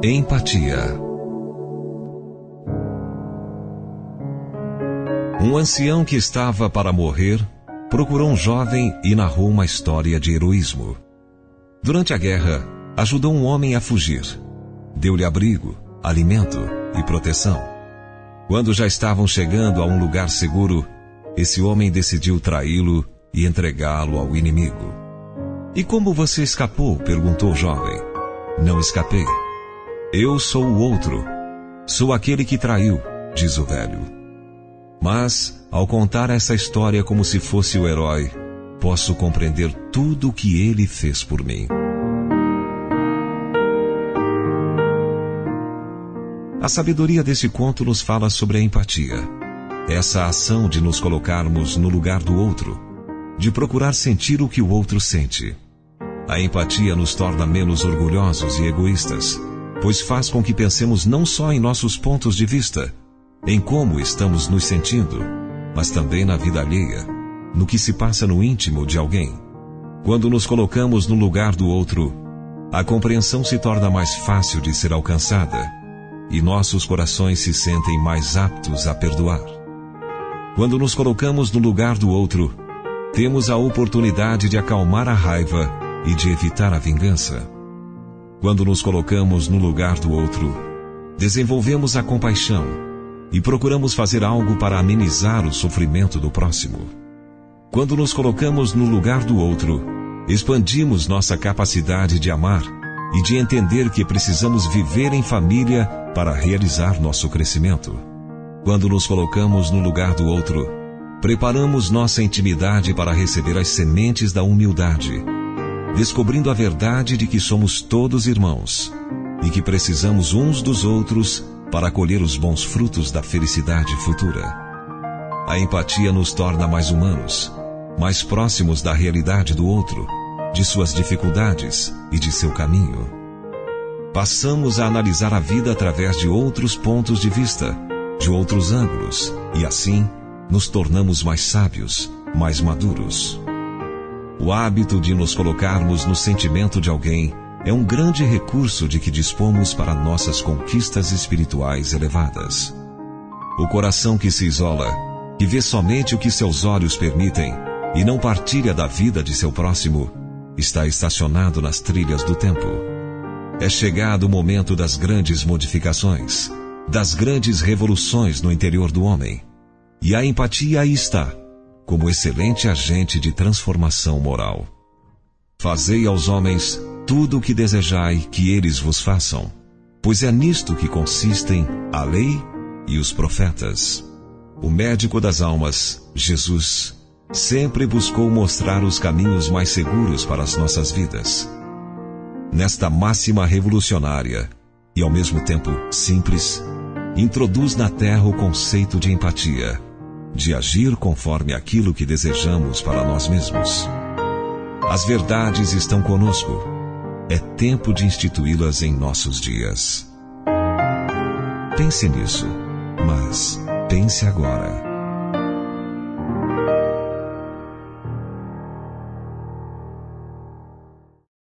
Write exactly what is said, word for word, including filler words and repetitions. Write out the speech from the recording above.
Empatia. Um ancião que estava para morrer procurou um jovem e narrou uma história de heroísmo. Durante a guerra, ajudou um homem a fugir. Deu-lhe abrigo, alimento e proteção. Quando já estavam chegando a um lugar seguro, esse homem decidiu traí-lo e entregá-lo ao inimigo. "E como você escapou?" perguntou o jovem. "Não escapei. Eu sou o outro. Sou aquele que traiu", diz o velho. Mas, ao contar essa história como se fosse o herói, posso compreender tudo o que ele fez por mim. A sabedoria desse conto nos fala sobre a empatia. Essa ação de nos colocarmos no lugar do outro, de procurar sentir o que o outro sente. A empatia nos torna menos orgulhosos e egoístas, pois faz com que pensemos não só em nossos pontos de vista, em como estamos nos sentindo, mas também na vida alheia, no que se passa no íntimo de alguém. Quando nos colocamos no lugar do outro, a compreensão se torna mais fácil de ser alcançada e nossos corações se sentem mais aptos a perdoar. Quando nos colocamos no lugar do outro, temos a oportunidade de acalmar a raiva e de evitar a vingança. Quando nos colocamos no lugar do outro, desenvolvemos a compaixão e procuramos fazer algo para amenizar o sofrimento do próximo. Quando nos colocamos no lugar do outro, expandimos nossa capacidade de amar e de entender que precisamos viver em família para realizar nosso crescimento. Quando nos colocamos no lugar do outro, preparamos nossa intimidade para receber as sementes da humildade, descobrindo a verdade de que somos todos irmãos e que precisamos uns dos outros para colher os bons frutos da felicidade futura. A empatia nos torna mais humanos, mais próximos da realidade do outro, de suas dificuldades e de seu caminho. Passamos a analisar a vida através de outros pontos de vista, de outros ângulos, e assim nos tornamos mais sábios, mais maduros. O hábito de nos colocarmos no sentimento de alguém é um grande recurso de que dispomos para nossas conquistas espirituais elevadas. O coração que se isola, que vê somente o que seus olhos permitem e não partilha da vida de seu próximo, está estacionado nas trilhas do tempo. É chegado o momento das grandes modificações, das grandes revoluções no interior do homem. E a empatia aí está, como excelente agente de transformação moral. Fazei aos homens tudo o que desejai que eles vos façam, pois é nisto que consistem a lei e os profetas. O médico das almas, Jesus, sempre buscou mostrar os caminhos mais seguros para as nossas vidas. Nesta máxima revolucionária, e ao mesmo tempo simples, introduz na Terra o conceito de empatia, de agir conforme aquilo que desejamos para nós mesmos. As verdades estão conosco. É tempo de instituí-las em nossos dias. Pense nisso, mas pense agora.